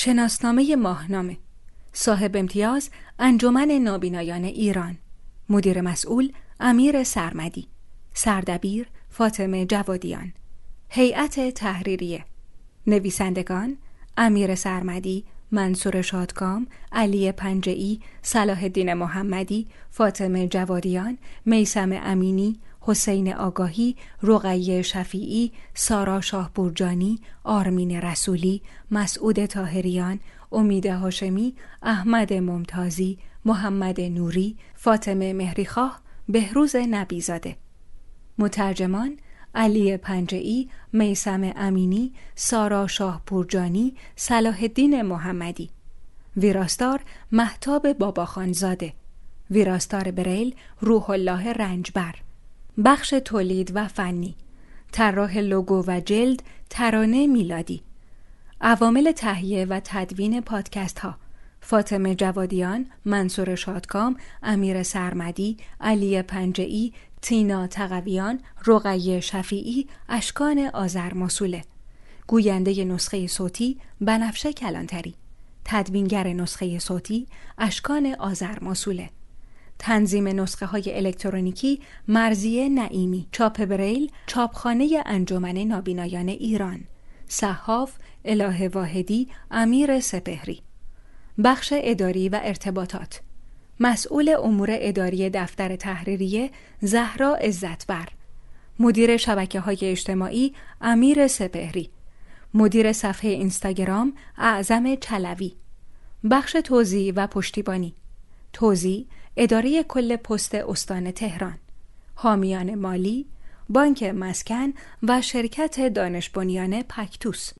شناسنامه ماهنامه. صاحب امتیاز انجمن نابینایان ایران. مدیر مسئول امیر سرمدی. سردبیر فاطمه جوادیان. هیئت تحریریه. نویسندگان امیر سرمدی، منصور شادکام، علی پنجه‌ای، صلاح الدین محمدی، فاطمه جوادیان، میثم امینی، حسین آگاهی، رقیه شفیعی، سارا شاهپورجانی، آرمین رسولی، مسعود طاهریان، امید هاشمی، احمد ممتازی، محمد نوری، فاطمه مهریخواه، بهروز نبیزاده. مترجمان علی پنجه‌ای، میثم امینی، سارا شاهپورجانی، صلاح الدین محمدی. ویراستار مهتاب باباخانزاده. ویراستار بریل روح الله رنجبر. بخش تولید و فنی، طراح لوگو و جلد ترانه میلادی. عوامل تهیه و تدوین پادکست ها: فاطمه جوادیان، منصور شادکام، امیر سرمدی، علی پنجه‌ای، تینا تقویان، رقیه شفیعی، اشکان آذرمسوله. گوینده نسخه صوتی بنفشه کلانتری. تدوینگر نسخه صوتی اشکان آذرمسوله. تنظیم نسخه های الکترونیکی مرضیه نعیمی. چاپ بریل چاپخانه انجمن نابینایان ایران. صحاف اله واحدی، امیر سپهری. بخش اداری و ارتباطات: مسئول امور اداری دفتر تحریریه زهرا عزتبر. مدیر شبکه‌های اجتماعی امیر سپهری. مدیر صفحه اینستاگرام اعظم چلوی. بخش توزیع و پشتیبانی: توزیع اداره کل پست استان تهران. حامیان مالی بانک مسکن و شرکت دانش بنیان پکتوس.